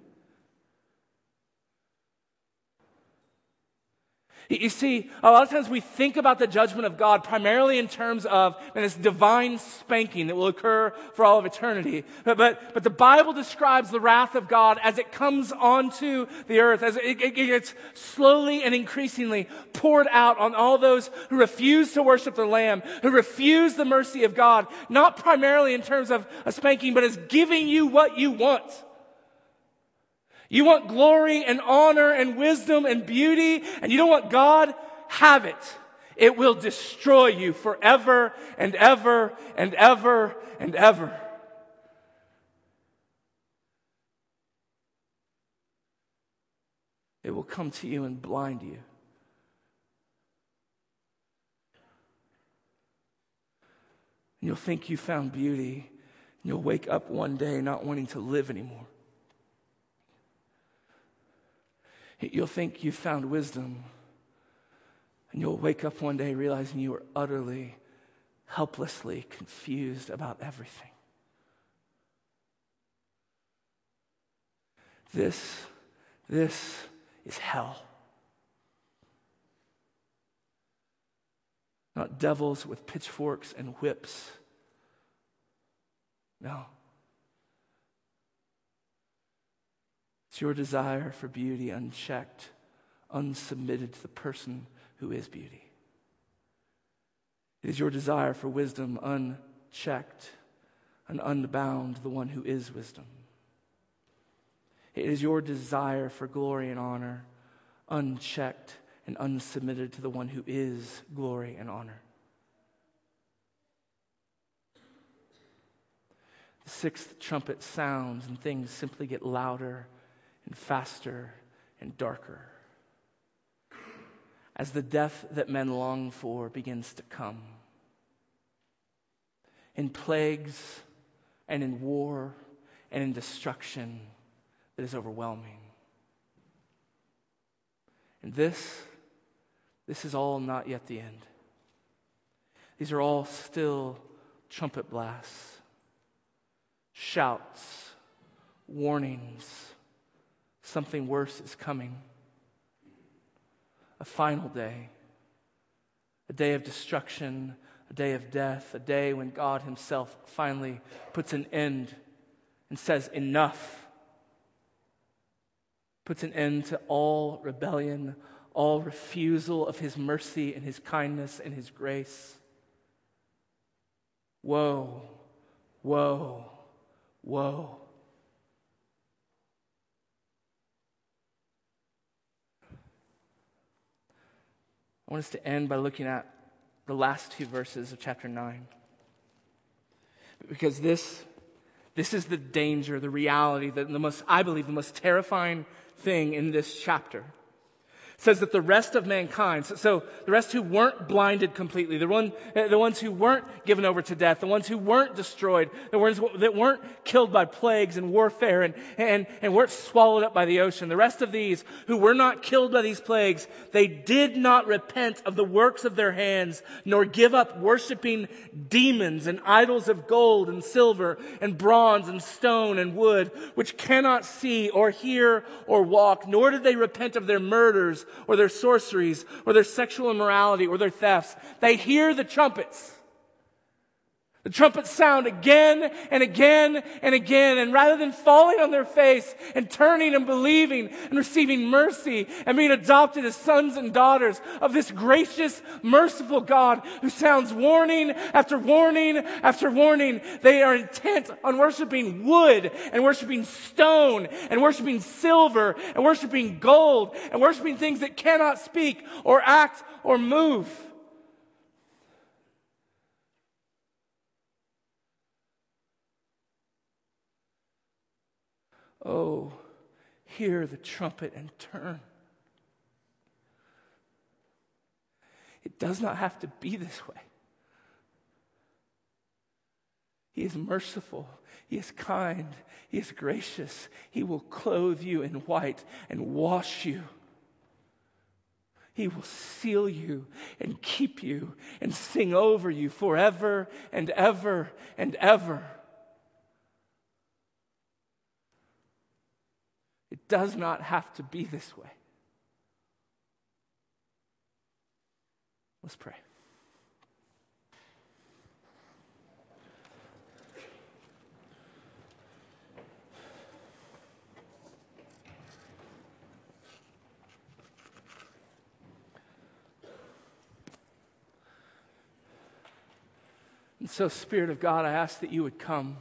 You see, a lot of times we think about the judgment of God primarily in terms of and this divine spanking that will occur for all of eternity. But, but, but the Bible describes the wrath of God as it comes onto the earth, as it, it gets slowly and increasingly poured out on all those who refuse to worship the Lamb, who refuse the mercy of God, not primarily in terms of a spanking, but as giving you what you want. You want glory and honor and wisdom and beauty, and you don't want God? Have it. It will destroy you forever and ever and ever and ever. It will come to you and blind you. And you'll think you found beauty, and you'll wake up one day not wanting to live anymore. You'll think you found wisdom, and you'll wake up one day realizing you are utterly, helplessly confused about everything. This, this is hell. Not devils with pitchforks and whips. No. It's your desire for beauty unchecked, unsubmitted to the person who is beauty. It is your desire for wisdom unchecked and unbound, the one who is wisdom. It is your desire for glory and honor unchecked and unsubmitted to the one who is glory and honor. The sixth trumpet sounds and things simply get louder and faster and darker as the death that men long for begins to come. In plagues and in war and in destruction that is overwhelming. And this, this is all not yet the end. These are all still trumpet blasts, shouts, warnings. Something worse is coming. A final day. A day of destruction. A day of death. A day when God himself finally puts an end and says, enough. Puts an end to all rebellion, all refusal of his mercy and his kindness and his grace. Woe, woe, woe. I want us to end by looking at the last two verses of chapter nine. Because this, this is the danger, the reality, the, the most, I believe, the most terrifying thing in this chapter. It says that the rest of mankind, so, so the rest who weren't blinded completely, the, one, the ones who weren't given over to death, the ones who weren't destroyed, the ones that weren't killed by plagues and warfare and, and, and weren't swallowed up by the ocean, the rest of these who were not killed by these plagues, they did not repent of the works of their hands, nor give up worshiping demons and idols of gold and silver and bronze and stone and wood, which cannot see or hear or walk, nor did they repent of their murders or their sorceries, or their sexual immorality, or their thefts. They hear the trumpets. The trumpets sound again and again and again, and rather than falling on their face and turning and believing and receiving mercy and being adopted as sons and daughters of this gracious, merciful God who sounds warning after warning after warning, they are intent on worshiping wood and worshiping stone and worshiping silver and worshiping gold and worshiping things that cannot speak or act or move. Oh, hear the trumpet and turn. It does not have to be this way. He is merciful. He is kind. He is gracious. He will clothe you in white and wash you. He will seal you and keep you and sing over you forever and ever and ever. It does not have to be this way. Let's pray. And so, Spirit of God, I ask that you would come.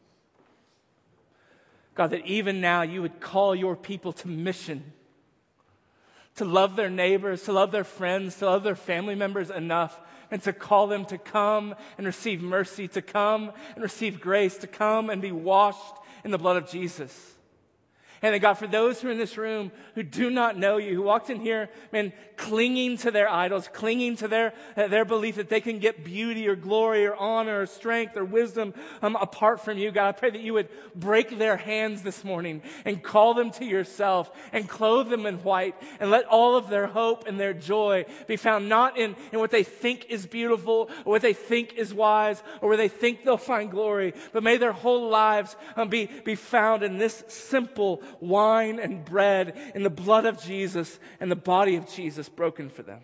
God, that even now you would call your people to mission, to love their neighbors, to love their friends, to love their family members enough, and to call them to come and receive mercy, to come and receive grace, to come and be washed in the blood of Jesus. And then God, for those who are in this room who do not know you, who walked in here, man, clinging to their idols, clinging to their, uh, their belief that they can get beauty or glory or honor or strength or wisdom um, apart from you, God, I pray that you would break their hands this morning and call them to yourself and clothe them in white and let all of their hope and their joy be found not in, in what they think is beautiful or what they think is wise or where they think they'll find glory, but may their whole lives um, be, be found in this simple wine and bread in the blood of Jesus and the body of Jesus broken for them.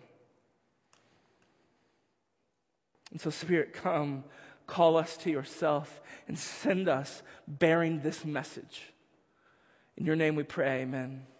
And so, Spirit, come, call us to yourself and send us bearing this message. In your name we pray, amen.